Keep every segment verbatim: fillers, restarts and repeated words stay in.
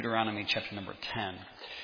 Deuteronomy chapter number ten.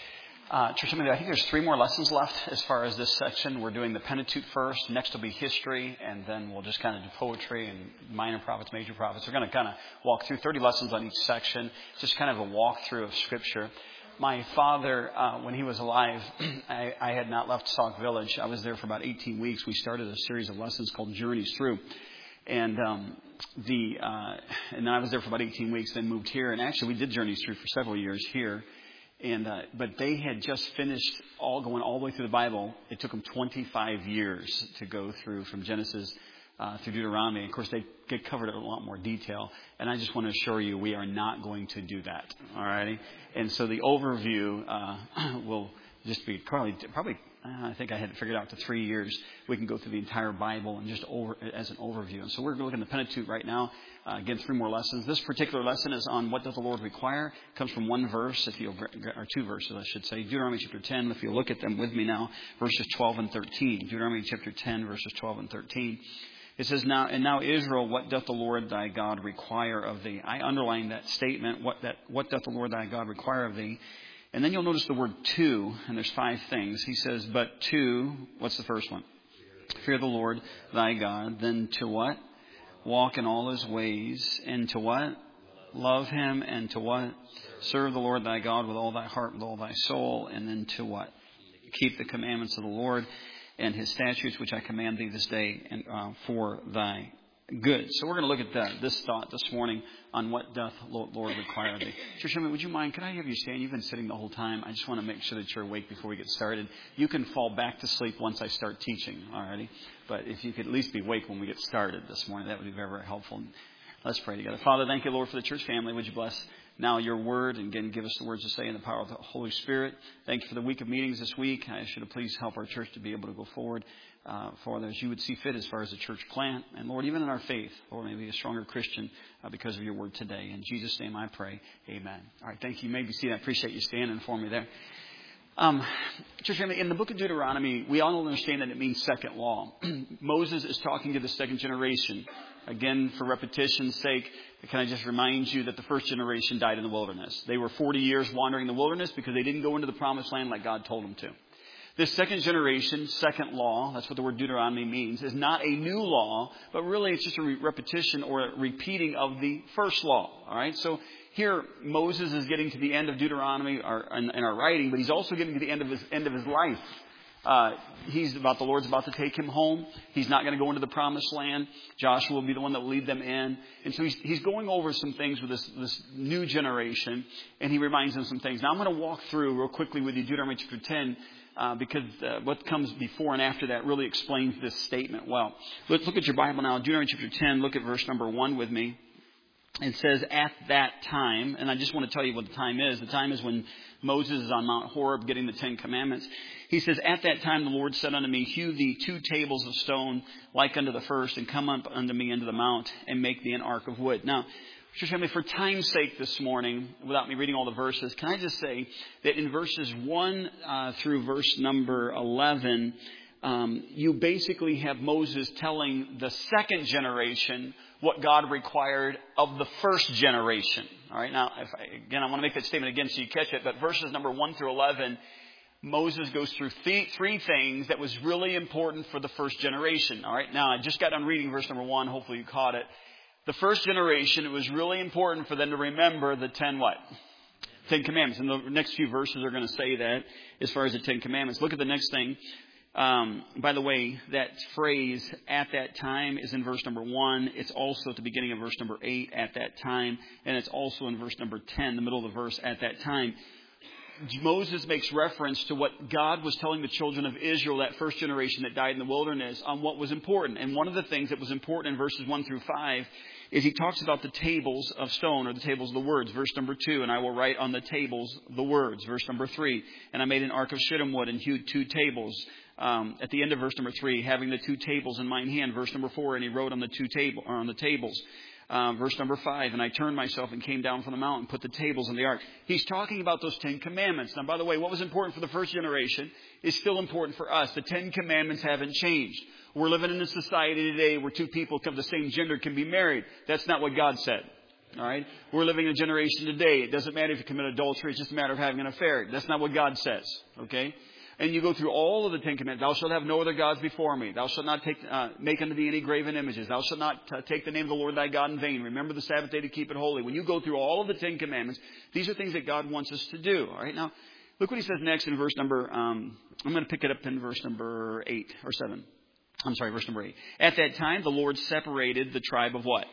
Uh, Church family, I think there's three more lessons left as far as this section. We're doing the Pentateuch first. Next will be history, and then we'll just kind of do poetry and minor prophets, major prophets. We're going to kind of walk through thirty lessons on each section. Just kind of a walkthrough of Scripture. My father, uh, when he was alive, I, I had not left Sauk Village. I was there for about eighteen weeks. We started a series of lessons called Journeys Through. And um, the uh, and then I was there for about eighteen weeks, then moved here. And actually, we did Journeys Through for several years here. And uh, but they had just finished all going all the way through the Bible. It took them twenty-five years to go through from Genesis uh, through Deuteronomy. Of course, they, they covered it in a lot more detail. And I just want to assure you, we are not going to do that. All righty. And so the overview uh, will just be probably probably. I think I had it figured out to three years. We can go through the entire Bible and just over as an overview. And so we're looking at the Pentateuch right now. Uh, again, three more lessons. This particular lesson is on what does the Lord require. It comes from one verse, if you or two verses, I should say. Deuteronomy chapter ten. If you look at them with me now, verses twelve and thirteen. Deuteronomy chapter ten, verses twelve and thirteen. It says, "Now and now, Israel, what doth the Lord thy God require of thee?" I underline that statement. What that what doth the Lord thy God require of thee? And then you'll notice the word to, and there's five things. He says, but to, what's the first one? Fear the Lord thy God. Then to what? Walk in all his ways. And to what? Love him. And to what? Serve the Lord thy God with all thy heart, with all thy soul. And then to what? Keep the commandments of the Lord and his statutes, which I command thee this day and uh, for thy good. So we're going to look at that, this thought this morning on what doth Lord require of thee. Church, would you mind, can I have you stand? You've been sitting the whole time. I just want to make sure that you're awake before we get started. You can fall back to sleep once I start teaching, alrighty? But if you could at least be awake when we get started this morning, that would be very, very helpful. Let's pray together. Father, thank you, Lord, for the church family. Would you bless now your word and again give us the words to say in the power of the Holy Spirit. Thank you for the week of meetings this week. I should have please help our church to be able to go forward. Uh, Father, as you would see fit as far as the church plant. And Lord, even in our faith, Lord, maybe a stronger Christian uh, because of your word today. In Jesus' name I pray. Amen. All right, thank you. You may be seated. I appreciate you standing for me there. Um, church family, in the book of Deuteronomy, we all understand that it means second law. Moses is talking to the second generation. Again, for repetition's sake, can I just remind you that the first generation died in the wilderness. They were forty years wandering in the wilderness because they didn't go into the promised land like God told them to. This second generation, second law, that's what the word Deuteronomy means, is not a new law, but really it's just a re- repetition or a repeating of the first law. All right. So here Moses is getting to the end of Deuteronomy or, in, in our writing, but he's also getting to the end of his end of his life. Uh, he's about the Lord's about to take him home. He's not going to go into the promised land. Joshua will be the one that will lead them in. And so he's, he's going over some things with this, this new generation, and he reminds them some things. Now I'm going to walk through real quickly with you Deuteronomy chapter ten. Uh, because uh, what comes before and after that really explains this statement well. Let's look at your Bible now. Deuteronomy chapter ten, look at verse number one with me. It says, at that time, and I just want to tell you what the time is. The time is when Moses is on Mount Horeb getting the Ten Commandments. He says, at that time the Lord said unto me, hew thee two tables of stone like unto the first, and come up unto me into the mount, and make thee an ark of wood. Now, Church family, for time's sake this morning, without me reading all the verses, can I just say that in verses one uh, through verse number eleven, um, you basically have Moses telling the second generation what God required of the first generation. All right, now, if I, again, I want to make that statement again so you catch it, but verses number one through eleven, Moses goes through th- three things that was really important for the first generation. All right, now, I just got done reading verse number one. Hopefully you caught it. The first generation, it was really important for them to remember the ten what? Ten Commandments. And the next few verses are going to say that as far as the Ten Commandments. Look at the next thing. Um, by the way, that phrase, at that time, is in verse number one. It's also at the beginning of verse number eight, at that time. And it's also in verse number ten, the middle of the verse, at that time. Moses makes reference to what God was telling the children of Israel, that first generation that died in the wilderness, on what was important. And one of the things that was important in verses one through five is he talks about the tables of stone, or the tables of the words. Verse number two, and I will write on the tables the words. Verse number three, and I made an ark of shittim wood and hewed two tables. Um, at the end of verse number three, having the two tables in mine hand. Verse number four, and he wrote on the two table or on the tables. Uh, verse number five, and I turned myself and came down from the mountain and put the tables in the ark. He's talking about those Ten Commandments. Now, by the way, what was important for the first generation is still important for us. The Ten Commandments haven't changed. We're living in a society today where two people of the same gender can be married. That's not what God said. All right. We're living in a generation today. It doesn't matter if you commit adultery. It's just a matter of having an affair. That's not what God says. Okay. And you go through all of the Ten Commandments. Thou shalt have no other gods before me. Thou shalt not take, uh, make unto thee any graven images. Thou shalt not uh, take the name of the Lord thy God in vain. Remember the Sabbath day to keep it holy. When you go through all of the Ten Commandments, these are things that God wants us to do. All right. Now, look what he says next in verse number, um, I'm going to pick it up in verse number eight or seven. I'm sorry, verse number eight. At that time, the Lord separated the tribe of what?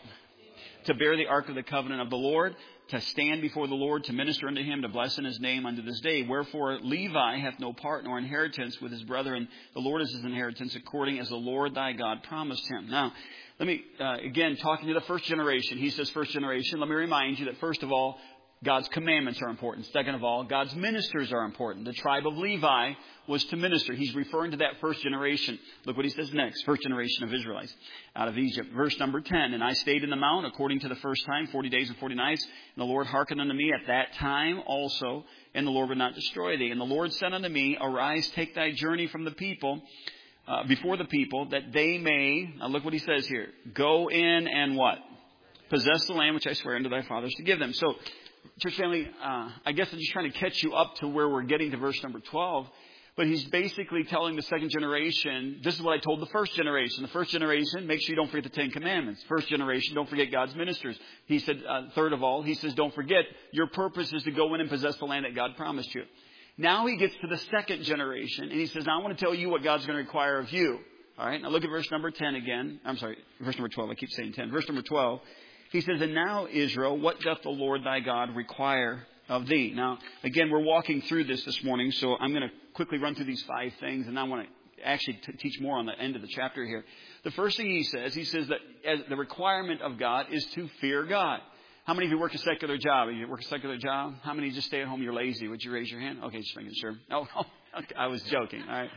To bear the ark of the covenant of the Lord, to stand before the Lord, to minister unto him, to bless in his name unto this day. Wherefore Levi hath no part nor inheritance with his brethren. The Lord is his inheritance, according as the Lord thy God promised him. Now, let me, uh, again, talking to the first generation. He says first generation. Let me remind you that, first of all, God's commandments are important. Second of all, God's ministers are important. The tribe of Levi was to minister. He's referring to that first generation. Look what he says next. First generation of Israelites out of Egypt. Verse number ten. And I stayed in the mount according to the first time, forty days and forty nights. And the Lord hearkened unto me at that time also, and the Lord would not destroy thee. And the Lord said unto me, Arise, take thy journey from the people, uh, before the people, that they may, now look what he says here, go in and what? Possess the land which I swear unto thy fathers to give them. So, church family, uh, I guess I'm just trying to catch you up to where we're getting to verse number twelve. But he's basically telling the second generation, this is what I told the first generation. The first generation, make sure you don't forget the Ten Commandments. First generation, don't forget God's ministers. He said, uh, third of all, he says, don't forget, your purpose is to go in and possess the land that God promised you. Now he gets to the second generation, and he says, now I want to tell you what God's going to require of you. All right, now look at verse number ten again. I'm sorry, verse number twelve. I keep saying ten. Verse number twelve. He says, and now, Israel, what doth the Lord thy God require of thee? Now, again, we're walking through this this morning, so I'm going to quickly run through these five things, and I want to actually t- teach more on the end of the chapter here. The first thing he says, he says that as the requirement of God is to fear God. How many of you work a secular job? You work a secular job? How many just stay at home? You're lazy. Would you raise your hand? Okay, just making sure. Oh, oh okay, I was joking. All right.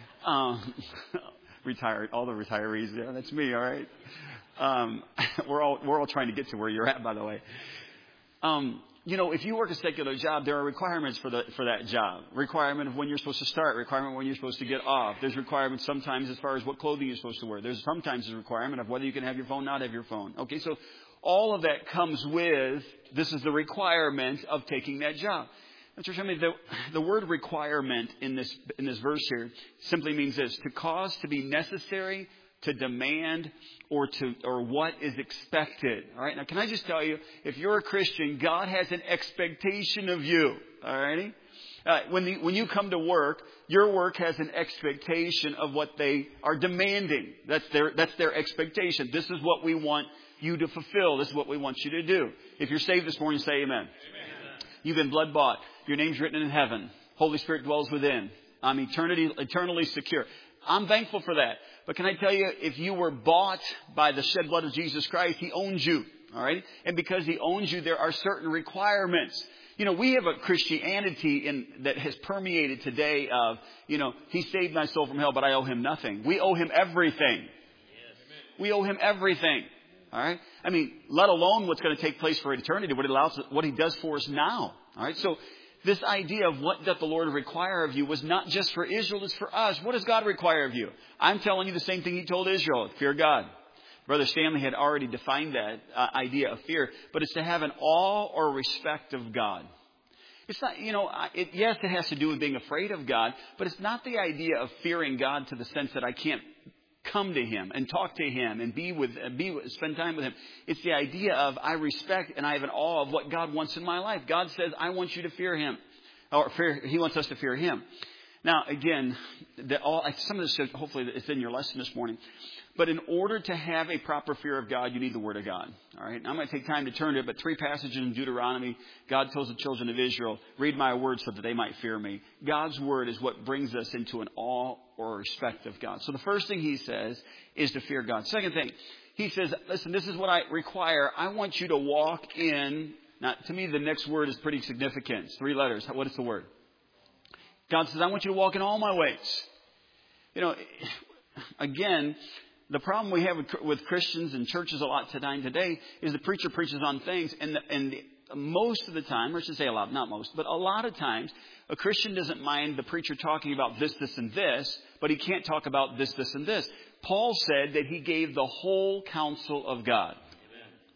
Um, retired. All the retirees. Yeah, that's me. All right. Um, we're all we're all trying to get to where you're at, by the way. Um, you know, if you work a secular job, there are requirements for the for that job. Requirement of when you're supposed to start. Requirement of when you're supposed to get off. There's requirements sometimes as far as what clothing you're supposed to wear. There's sometimes a requirement of whether you can have your phone, not have your phone. Okay, so all of that comes with, this is the requirement of taking that job. Church, I mean, the, the word requirement in this in this verse here simply means this: to cause, to be necessary, to demand, or to or what is expected. All right. Now, can I just tell you, if you're a Christian, God has an expectation of you. All righty. Uh, when the, when you come to work, your work has an expectation of what they are demanding. That's their that's their expectation. This is what we want you to fulfill. This is what we want you to do. If you're saved this morning, say amen. Amen. You've been blood bought. Your name's written in heaven. Holy Spirit dwells within. I'm eternity, eternally secure. I'm thankful for that. But can I tell you, if you were bought by the shed blood of Jesus Christ, He owns you. All right. And because He owns you, there are certain requirements. You know, we have a Christianity in, that has permeated today of, you know, He saved my soul from hell, but I owe Him nothing. We owe Him everything. Yes. We owe Him everything. All right. I mean, let alone what's going to take place for eternity, what He allows, what He does for us now. All right. So this idea of what doth the Lord require of you was not just for Israel, it's for us. What does God require of you? I'm telling you the same thing He told Israel. Fear God. Brother Stanley had already defined that uh, idea of fear, but it's to have an awe or respect of God. It's not, you know, it, yes, it has to do with being afraid of God, but it's not the idea of fearing God to the sense that I can't come to Him and talk to Him and be with, be with, spend time with Him. It's the idea of I respect and I have an awe of what God wants in my life. God says, I want you to fear Him, or fear, He wants us to fear Him. Now, again, the, all, some of this, hopefully it's in your lesson this morning. But in order to have a proper fear of God, you need the Word of God. All right. Now, I'm going to take time to turn to it, but three passages in Deuteronomy, God tells the children of Israel, read my word so that they might fear me. God's word is what brings us into an awe or respect of God. So the first thing He says is to fear God. Second thing, He says, listen, this is what I require. I want you to walk in. Now, to me, the next word is pretty significant. It's three letters. What is the word? God says, I want you to walk in all my ways. You know, again, the problem we have with, with Christians and churches a lot today, today is the preacher preaches on things, and, the, and the, most of the time, or I should say a lot, not most, but a lot of times, a Christian doesn't mind the preacher talking about this, this, and this, but he can't talk about this, this, and this. Paul said that he gave the whole counsel of God. Amen. All right?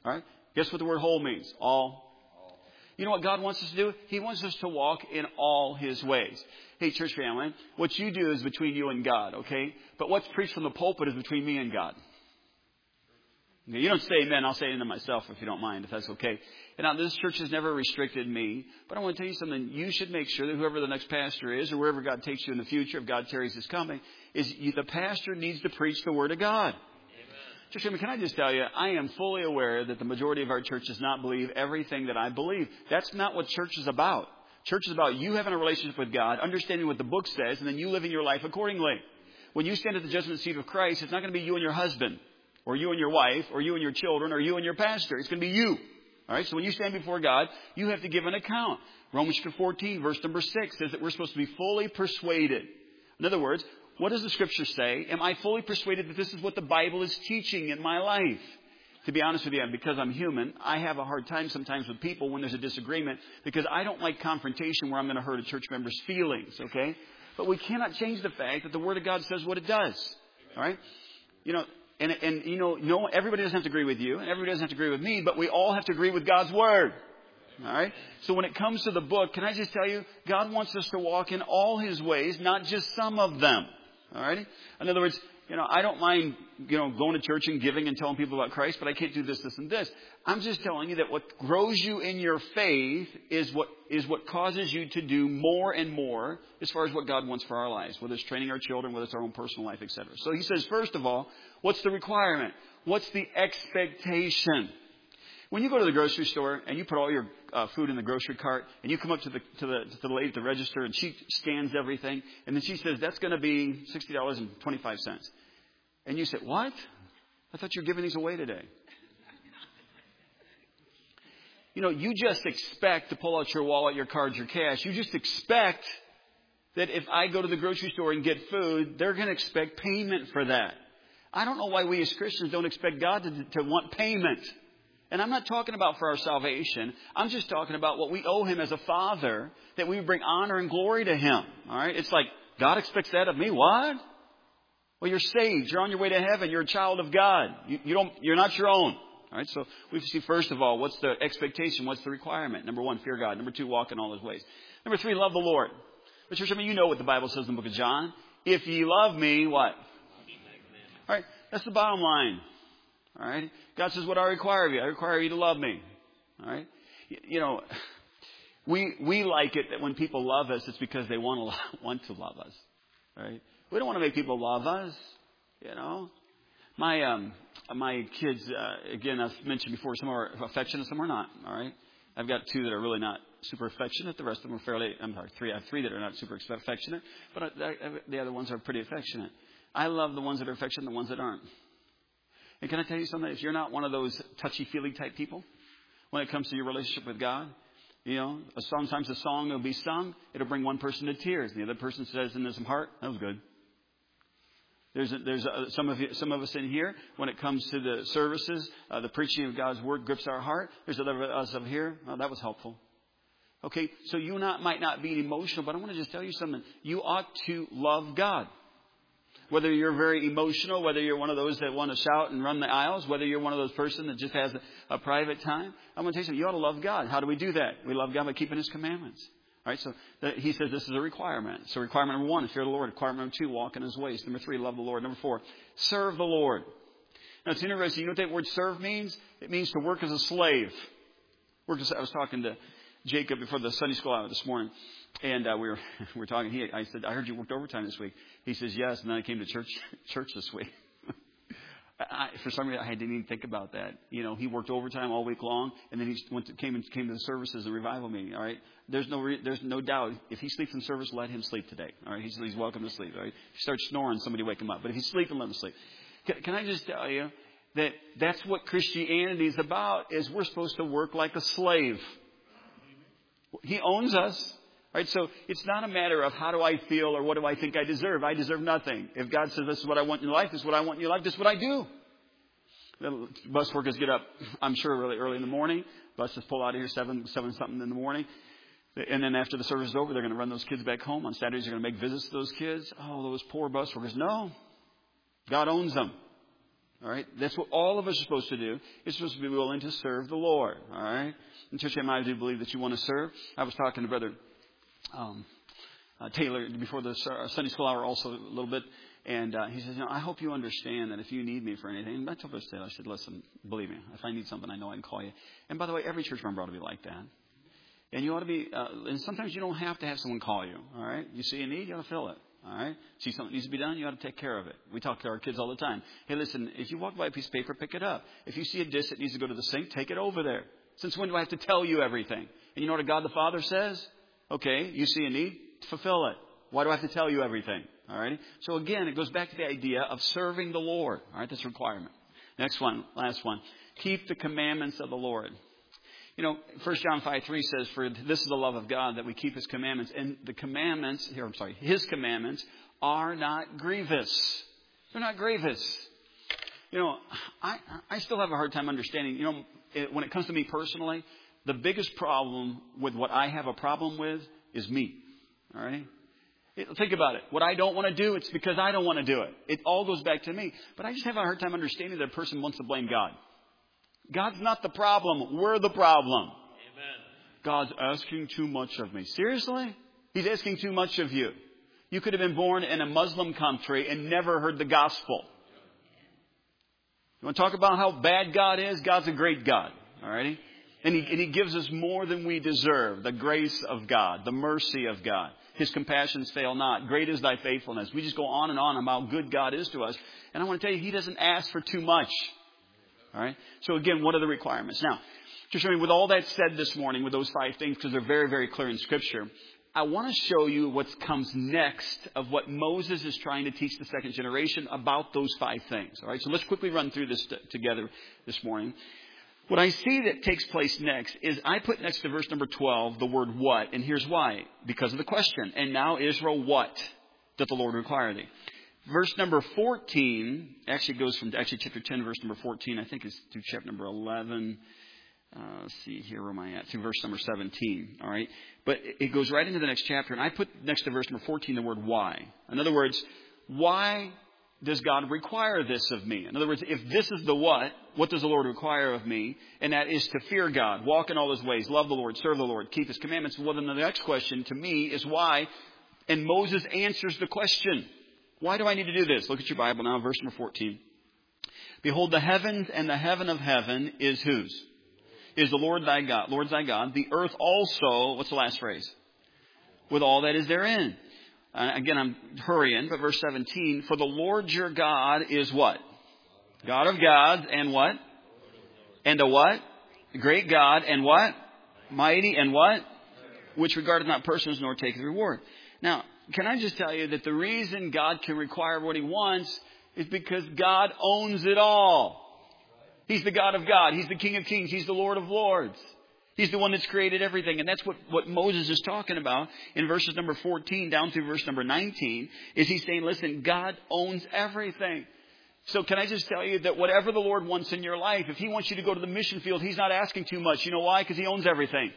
Guess what the word whole means? All. You know what God wants us to do? He wants us to walk in all His ways. Hey, church family, what you do is between you and God, okay? But what's preached from the pulpit is between me and God. You don't say amen. I'll say it to myself if you don't mind, if that's okay. And now, this church has never restricted me. But I want to tell you something. You should make sure that whoever the next pastor is or wherever God takes you in the future, if God tarries His coming, is you, the pastor needs to preach the Word of God. Church, can I just tell you, I am fully aware that the majority of our church does not believe everything that I believe. That's not what church is about. Church is about you having a relationship with God, understanding what the book says, and then you living your life accordingly. When you stand at the judgment seat of Christ, it's not going to be you and your husband, or you and your wife, or you and your children, or you and your pastor. It's going to be you. All right. So when you stand before God, you have to give an account. Romans fourteen, verse number six says that we're supposed to be fully persuaded. In other words, what does the Scripture say? Am I fully persuaded that this is what the Bible is teaching in my life? To be honest with you, because I'm human, I have a hard time sometimes with people when there's a disagreement because I don't like confrontation where I'm going to hurt a church member's feelings, okay? But we cannot change the fact that the Word of God says what it does, all right? You know, and, and you know, no, everybody doesn't have to agree with you, and everybody doesn't have to agree with me, but we all have to agree with God's Word. All right. So when it comes to the book, can I just tell you, God wants us to walk in all His ways, not just some of them. All right. In other words, you know, I don't mind, you know, going to church and giving and telling people about Christ, but I can't do this, this, and this. I'm just telling you that what grows you in your faith is what is what causes you to do more and more as far as what God wants for our lives, whether it's training our children, whether it's our own personal life, et cetera. So He says, first of all, what's the requirement? What's the expectation? When you go to the grocery store and you put all your uh, food in the grocery cart and you come up to the to the to the lady at the register and she scans everything and then she says that's going to be sixty dollars and twenty-five cents, and you say, "What? I thought you were giving these away today." You know, you just expect to pull out your wallet, your cards, your cash. You just expect that if I go to the grocery store and get food, they're going to expect payment for that. I don't know why we as Christians don't expect God to, to want payment. And I'm not talking about for our salvation. I'm just talking about what we owe Him as a Father, that we bring honor and glory to Him. All right? It's like, God expects that of me. What? Well, you're saved. You're on your way to heaven. You're a child of God. You, you don't, you're not your own. All right? So we see, first of all, what's the expectation? What's the requirement? Number one, fear God. Number two, walk in all His ways. Number three, love the Lord. But church, I mean, you know what the Bible says in the book of John. If ye love me, what? All right? That's the bottom line. All right. God says, what I require of you? I require you to love me. All right. You know, we, we like it that when people love us, it's because they want to, want to love us. Right. We don't want to make people love us. You know, my, um, my kids, uh, again, I've mentioned before, some are affectionate, some are not. All right. I've got two that are really not super affectionate. The rest of them are fairly, I'm sorry, three. I have three that are not super affectionate, but I, I, the other ones are pretty affectionate. I love the ones that are affectionate and the ones that aren't. And can I tell you something? If you're not one of those touchy-feely type people, when it comes to your relationship with God, you know, sometimes a song will be sung, it'll bring one person to tears. The other person says in his heart, that was good. There's a, there's a, some of you, some of us in here, when it comes to the services, uh, the preaching of God's Word grips our heart. There's other of us over here, oh, that was helpful. Okay, so you not might not be emotional, but I want to just tell you something. You ought to love God. Whether you're very emotional, whether you're one of those that want to shout and run the aisles, whether you're one of those person that just has a, a private time, I'm going to tell you something. You ought to love God. How do we do that? We love God by keeping His commandments. All right, so the, He says this is a requirement. So requirement number one, fear the Lord. Requirement number two, walk in His ways. Number three, love the Lord. Number four, serve the Lord. Now, it's interesting. You know what that word serve means? It means to work as a slave. Work as, I was talking to Jacob before the Sunday school hour this morning. And uh, we were we were talking. He, I said, I heard you worked overtime this week. He says, yes. And then I came to church church this week. I, for some reason, I didn't even think about that. You know, he worked overtime all week long, and then he went to, came and came to the services and revival meeting. All right, there's no re, there's no doubt. If he sleeps in service, let him sleep today. All right, he's, he's welcome to sleep. All right, if he starts snoring, somebody wake him up. But if he's sleeping, let him sleep. Can, can I just tell you that that's what Christianity is about? Is we're supposed to work like a slave. He owns us. Right, so it's not a matter of how do I feel or what do I think I deserve. I deserve nothing. If God says this is what I want in your life, this is what I want in your life, this is what I do. The bus workers get up, I'm sure, really early in the morning. Buses pull out of here seven, seven something in the morning. And then after the service is over, they're going to run those kids back home. On Saturdays, they're going to make visits to those kids. Oh, those poor bus workers. No. God owns them. All right? That's what all of us are supposed to do. It's supposed to be willing to serve the Lord. All right? And Church, I do believe that you want to serve. I was talking to Brother um, uh, Taylor before the Sunday school hour also a little bit. And uh, he says, you know, I hope you understand that if you need me for anything. And I told Brother Taylor, I said, listen, believe me, if I need something, I know I can call you. And by the way, every church member ought to be like that. And you ought to be, uh, and sometimes you don't have to have someone call you. All right? You see a need, you ought to fill it. All right? See something needs to be done, you ought to take care of it. We talk to our kids all the time. Hey, listen, if you walk by a piece of paper, pick it up. If you see a dish that needs to go to the sink, take it over there. Since when do I have to tell you everything? And you know what God the Father says? Okay, you see a need, fulfill it. Why do I have to tell you everything? All right? So again, it goes back to the idea of serving the Lord. All right? That's a requirement. Next one, last one. Keep the commandments of the Lord. You know, First John five three says, for this is the love of God, that we keep His commandments. And the commandments, here, I'm sorry, His commandments are not grievous. They're not grievous. You know, I, I still have a hard time understanding, you know, it, when it comes to me personally, the biggest problem with what I have a problem with is me. All right? It, think about it. What I don't want to do, it's because I don't want to do it. It all goes back to me. But I just have a hard time understanding that a person wants to blame God. God's not the problem. We're the problem. Amen. God's asking too much of me. Seriously? He's asking too much of you. You could have been born in a Muslim country and never heard the gospel. You want to talk about how bad God is? God's a great God. All righty? And he, and he gives us more than we deserve. The grace of God. The mercy of God. His compassions fail not. Great is thy faithfulness. We just go on and on about how good God is to us. And I want to tell you, He doesn't ask for too much. All right. So again, what are the requirements? Now, just I mean, with all that said this morning, with those five things, because they're very, very clear in Scripture, I want to show you what comes next of what Moses is trying to teach the second generation about those five things. All right. So let's quickly run through this t- together this morning. What I see that takes place next is I put next to verse number twelve the word what, and here's why. Because of the question. And now, Israel, what doth the Lord require thee? Verse number fourteen actually goes from actually chapter ten, verse number fourteen. I think it's through chapter number eleven. Uh, let's see here, where am I at? Through verse number seventeen. All right, but it goes right into the next chapter, and I put next to verse number fourteen the word why. In other words, why does God require this of me? In other words, if this is the what, what does the Lord require of me? And that is to fear God, walk in all His ways, love the Lord, serve the Lord, keep His commandments. Well, then the next question to me is why, and Moses answers the question. Why do I need to do this? Look at your Bible now, verse number fourteen. Behold, the heavens and the heaven of heaven is whose? Is the Lord thy God. Lord thy God. The earth also, what's the last phrase? With all that is therein. Uh, again, I'm hurrying, but verse seventeen. For the Lord your God is what? God of gods and what? And a what? Great God and what? Mighty and what? Which regardeth not persons nor taketh reward. Now, can I just tell you that the reason God can require what He wants is because God owns it all. He's the God of God. He's the King of kings. He's the Lord of lords. He's the one that's created everything. And that's what, what Moses is talking about in verses number fourteen down through verse number nineteen. Is he's saying, listen, God owns everything. So can I just tell you that whatever the Lord wants in your life, if He wants you to go to the mission field, He's not asking too much. You know why? Because He owns everything.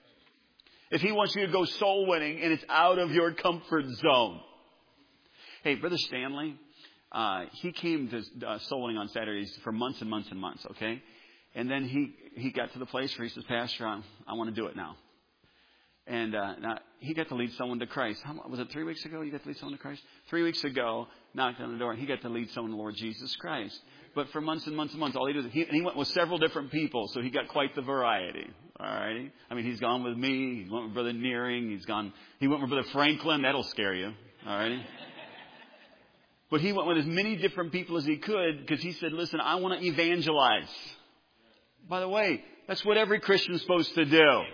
If He wants you to go soul winning and it's out of your comfort zone. Hey, Brother Stanley, uh, he came to uh, soul winning on Saturdays for months and months and months, okay? And then he, he got to the place where he says, Pastor, I, I want to do it now. And uh, now he got to lead someone to Christ. How, was it three weeks ago you got to lead someone to Christ? Three weeks ago, knocked on the door, and he got to lead someone to Lord Jesus Christ. But for months and months and months, all he did was, he, and he went with several different people, so he got quite the variety. All right. I mean, he's gone with me. He went with Brother Nearing. He's gone. He went with Brother Franklin. That'll scare you. All right. But he went with as many different people as he could because he said, listen, I want to evangelize. By the way, that's what every Christian is supposed to do. Amen.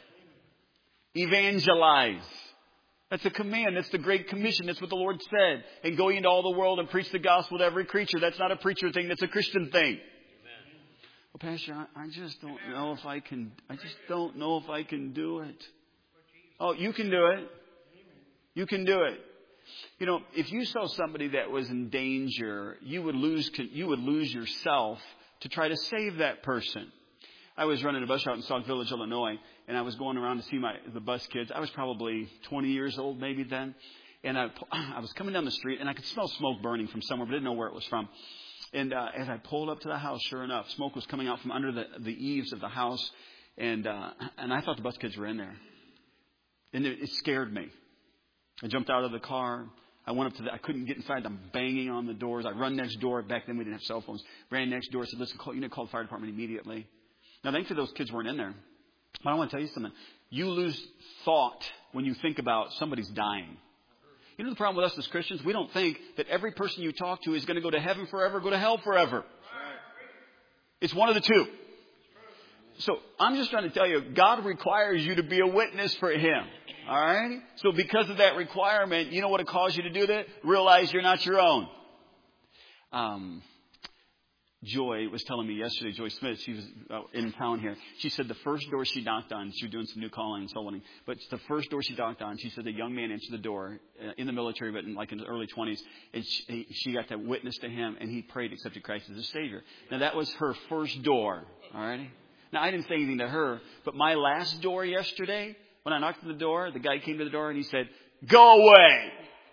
Evangelize. That's a command. That's the Great Commission. That's what the Lord said. And go into all the world and preach the gospel to every creature. That's not a preacher thing. That's a Christian thing. Well, Pastor, I, I just don't know if I can, I just don't know if I can do it. Oh, you can do it. You can do it. You know, if you saw somebody that was in danger, you would lose, you would lose yourself to try to save that person. I was running a bus route in Sauk Village, Illinois, and I was going around to see my, the bus kids. I was probably twenty years old maybe then. And I, I was coming down the street and I could smell smoke burning from somewhere, but I didn't know where it was from. And uh, as I pulled up to the house, sure enough, smoke was coming out from under the, the eaves of the house. And uh, and I thought the bus kids were in there. And it, it scared me. I jumped out of the car. I went up to the, I couldn't get inside. I'm banging on the doors. I run next door. Back then we didn't have cell phones. Ran next door. Said, listen, call, you need to call the fire department immediately. Now, thankfully, those kids weren't in there. But I want to tell you something. You lose thought when you think about somebody's dying. You know the problem with us as Christians? We don't think that every person you talk to is going to go to heaven forever, go to hell forever. It's one of the two. So I'm just trying to tell you, God requires you to be a witness for Him. All right? So because of that requirement, you know what it calls you to do that? Realize you're not your own. Um, Joy was telling me yesterday, Joy Smith, she was uh, in town here. She said the first door she knocked on, she was doing some new calling and soul winning, but the first door she knocked on, she said the young man answered the door uh, in the military, but in, like in his early twenties, and she, she got to witness to him, and he prayed, accepted Christ as his Savior. Now that was her first door. All right? Now I didn't say anything to her, but my last door yesterday, when I knocked on the door, the guy came to the door and he said, "Go away."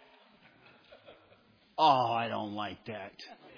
Oh, I don't like that.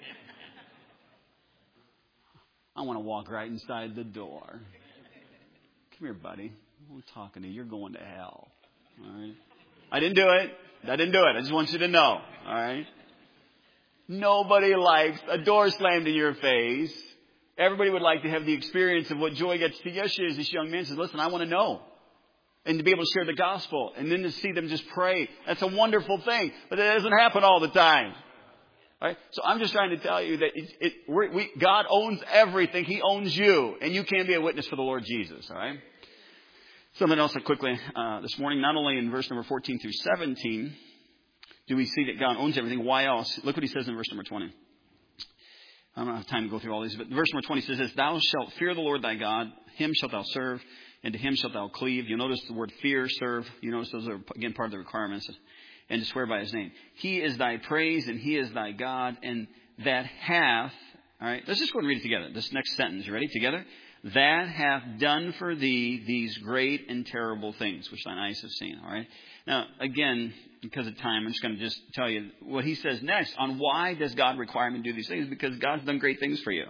I want to walk right inside the door. Come here, buddy. I'm talking to you. You're going to hell. All right? I didn't do it. I didn't do it. I just want you to know. All right? Nobody likes a door slammed in your face. Everybody would like to have the experience of what Joy got to see yesterday as this young man says, listen, I want to know. And to be able to share the gospel. And then to see them just pray. That's a wonderful thing. But it doesn't happen all the time. All right? So I'm just trying to tell you that it, it, we're, we, God owns everything. He owns you. And you can be a witness for the Lord Jesus. All right? Something else quickly uh, this morning. Not only in verse number fourteen through seventeen do we see that God owns everything. Why else? Look what he says in verse number twenty. I don't have time to go through all these. But verse number twenty says this. Thou shalt fear the Lord thy God. Him shalt thou serve. And to him shalt thou cleave. You'll notice the word fear, serve. You notice those are, again, part of the requirements. And to swear by his name. He is thy praise and he is thy God. And that hath, all right, let's just go and read it together. This next sentence, you ready? Together? That hath done for thee these great and terrible things, which thine eyes have seen. All right. Now, again, because of time, I'm just going to just tell you what he says next on why does God require him to do these things? Because God's done great things for you.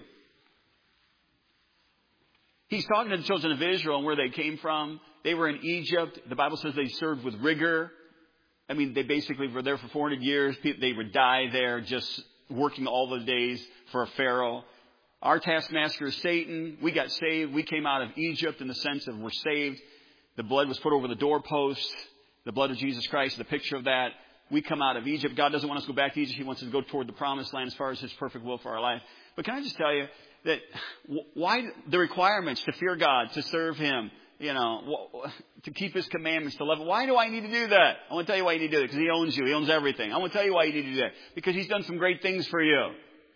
He's talking to the children of Israel and where they came from. They were in Egypt. The Bible says they served with rigor. I mean, they basically were there for four hundred years. They would die there just working all the days for a Pharaoh. Our taskmaster is Satan. We got saved. We came out of Egypt in the sense of we're saved. The blood was put over the doorposts. The blood of Jesus Christ, the picture of that. We come out of Egypt. God doesn't want us to go back to Egypt. He wants us to go toward the promised land as far as His perfect will for our life. But can I just tell you that why the requirements to fear God, to serve Him, you know, to keep His commandments, to love Him. Why do I need to do that? I want to tell you why you need to do it. Because He owns you. He owns everything. I want to tell you why you need to do that. Because He's done some great things for you.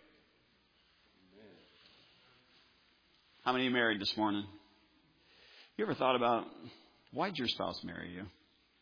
How many are married this morning? You ever thought about why did your spouse marry you?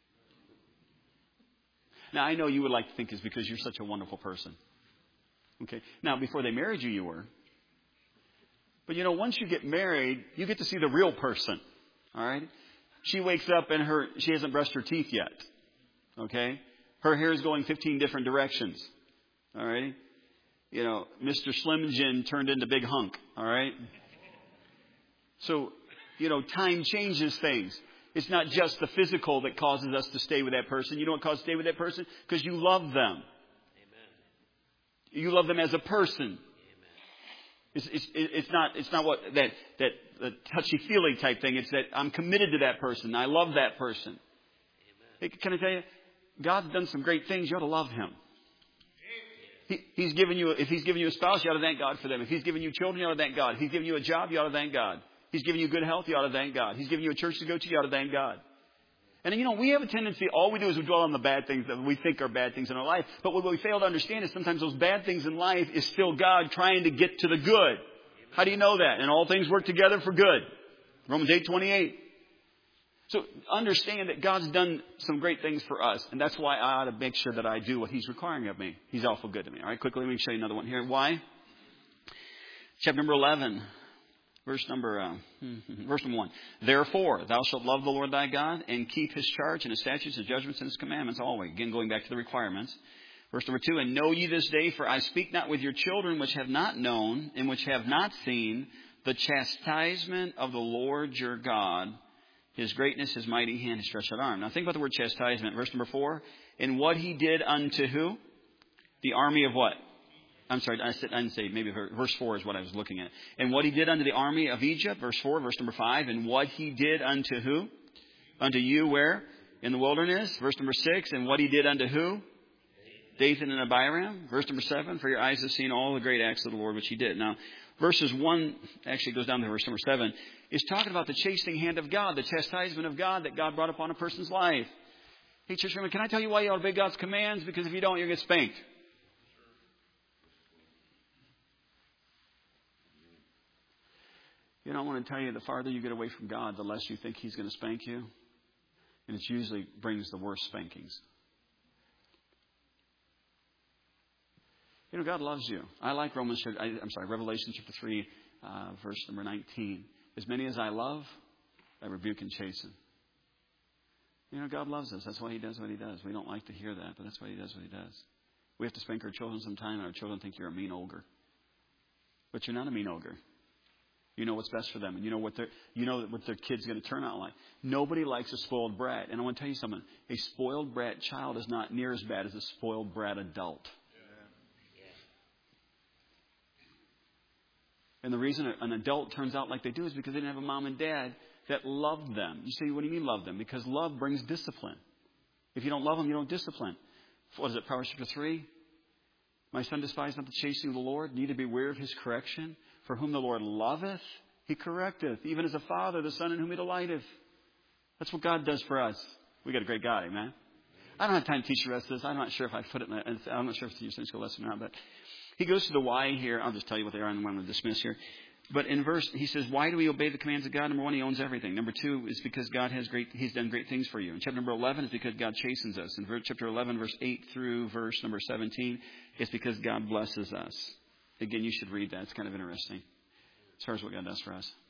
Now, I know you would like to think it's because you're such a wonderful person. Okay. Now, before they married you, you were. But, you know, once you get married, you get to see the real person. All right? She wakes up and her she hasn't brushed her teeth yet. Okay? Her hair is going fifteen different directions. All right? You know, Mister Slim Jim turned into Big Hunk. All right? So, you know, time changes things. It's not just the physical that causes us to stay with that person. You know what causes us to stay with that person? Because you love them. Amen. You love them as a person. Amen. It's, it's, it's not it's not what that that the touchy-feely type thing. It's that I'm committed to that person. I love that person. Amen. Can I tell you, God's done some great things. You ought to love Him. He, he's given you, if He's given you a spouse, you ought to thank God for them. If He's given you children, you ought to thank God. If He's given you a job, you ought to thank God. He's given you good health, you ought to thank God. He's given you a church to go to, you ought to thank God. And, you know, we have a tendency, all we do is we dwell on the bad things that we think are bad things in our life. But what we fail to understand is sometimes those bad things in life is still God trying to get to the good. How do you know that? And all things work together for good. Romans eight twenty-eight. So understand that God's done some great things for us. And that's why I ought to make sure that I do what He's requiring of me. He's awful good to me. All right, quickly, let me show you another one here. Why? Chapter number eleven. Verse number, uh, verse number one. Therefore, thou shalt love the Lord thy God and keep His charge and His statutes, His judgments, and His commandments always. Again, going back to the requirements. Verse number two, and know ye this day, for I speak not with your children which have not known and which have not seen the chastisement of the Lord your God, His greatness, His mighty hand, His stretched out arm. Now think about the word chastisement. Verse number four, and what He did unto who? The army of what? I'm sorry, I, said, I didn't say, maybe verse four is what I was looking at. And what He did unto the army of Egypt, verse four, verse number five, and what He did unto who? Unto you where? In the wilderness. Verse number six, and what He did unto who? Dathan and Abiram. Verse number seven, for your eyes have seen all the great acts of the Lord which He did. Now, verses one, actually goes down to verse number seven, is talking about the chastening hand of God, the chastisement of God that God brought upon a person's life. Hey, church member, can I tell you why you ought to obey God's commands? Because if you don't, you'll get spanked. You know, I want to tell you, the farther you get away from God, the less you think He's going to spank you. And it usually brings the worst spankings. You know, God loves you. I like Romans, I, I'm sorry, Revelation chapter three, uh, verse number nineteen. As many as I love, I rebuke and chasten. You know, God loves us. That's why He does what He does. We don't like to hear that, but that's why He does what He does. We have to spank our children sometime, and our children think you're a mean ogre. But you're not a mean ogre. You know what's best for them, and you know what their you know what their kid's going to turn out like. Nobody likes a spoiled brat, and I want to tell you something. A spoiled brat child is not near as bad as a spoiled brat adult. And the reason an adult turns out like they do is because they didn't have a mom and dad that loved them. You say, what do you mean love them? Because love brings discipline. If you don't love them, you don't discipline. What is it, Proverbs chapter three? My son, despise not the chastening of the Lord, neither be weary of His correction. For whom the Lord loveth, He correcteth. Even as a father, the son in whom He delighteth. That's what God does for us. We got a great God, amen? I don't have time to teach the rest of this. I'm not sure if I put it in the, I'm not sure if it's a Sunday school lesson or not, but he goes to the why here. I'll just tell you what they are and then I'm going to dismiss here. But in verse, he says, why do we obey the commands of God? Number one, He owns everything. Number two is because God has great, He's done great things for you. In chapter number eleven, it's because God chastens us. In chapter eleven, verse eight through verse number seventeen, it's because God blesses us. Again, you should read that. It's kind of interesting as far as what God does for us.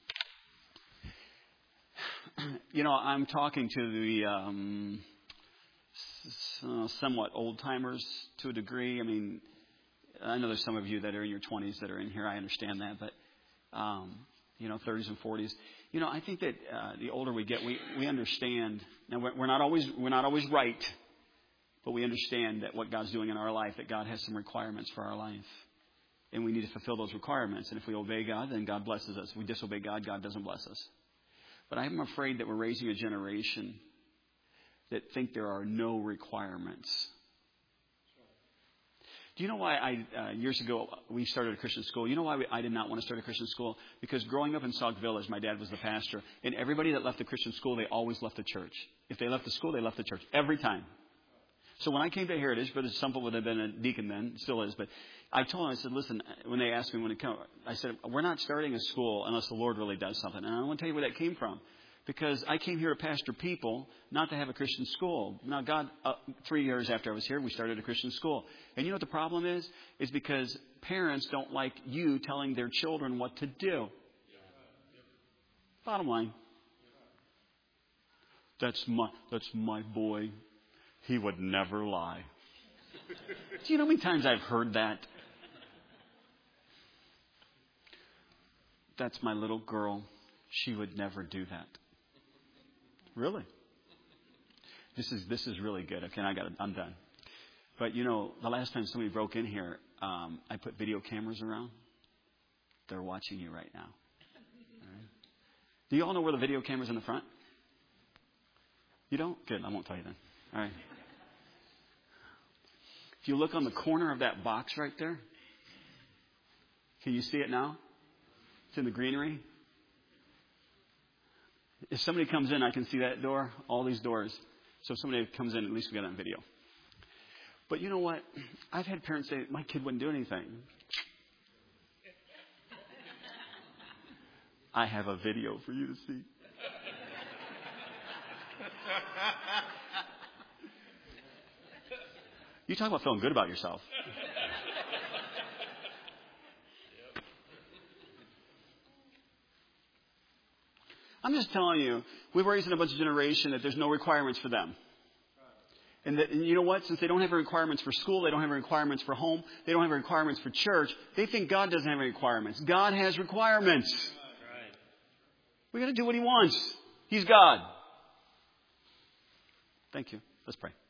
You know, I'm talking to the um, somewhat old-timers to a degree. I mean, I know there's some of you that are in your twenties that are in here. I understand that. But, um, you know, thirties and forties. You know, I think that uh, the older we get, we, we understand. Now, we're not always we're not always right. But we understand that what God's doing in our life, that God has some requirements for our life. And we need to fulfill those requirements. And if we obey God, then God blesses us. If we disobey God, God doesn't bless us. But I'm afraid that we're raising a generation that think there are no requirements. Do you know why I, uh, years ago, we started a Christian school? You know why we, I did not want to start a Christian school? Because growing up in Sauk Village, my dad was the pastor. And everybody that left the Christian school, they always left the church. If they left the school, they left the church. Every time. So when I came to Heritage, but some people would have been a deacon then, still is, but I told them, I said, listen, when they asked me when it came, I said, we're not starting a school unless the Lord really does something. And I want to tell you where that came from. Because I came here to pastor people, not to have a Christian school. Now, God, uh, three years after I was here, we started a Christian school. And you know what the problem is? Is because parents don't like you telling their children what to do. Bottom line. That's my, that's my boy. He would never lie. Do you know how many times I've heard that? That's my little girl. She would never do that. Really? This is this is really good. Okay, I got it. I'm done. But you know, the last time somebody broke in here, um, I put video cameras around. They're watching you right now. All right. Do you all know where the video camera's in the front? You don't? Good. I won't tell you then. All right. If you look on the corner of that box right there, can you see it now? It's in the greenery. If somebody comes in, I can see that door, all these doors. So if somebody comes in, at least we got it on video. But you know what? I've had parents say, my kid wouldn't do anything. I have a video for you to see. You talk about feeling good about yourself. I'm just telling you, we're raising a bunch of generation that there's no requirements for them. And, the, and you know what? Since they don't have any requirements for school, they don't have any requirements for home, they don't have any requirements for church, they think God doesn't have any requirements. God has requirements. Right. We got to do what He wants. He's God. Thank you. Let's pray.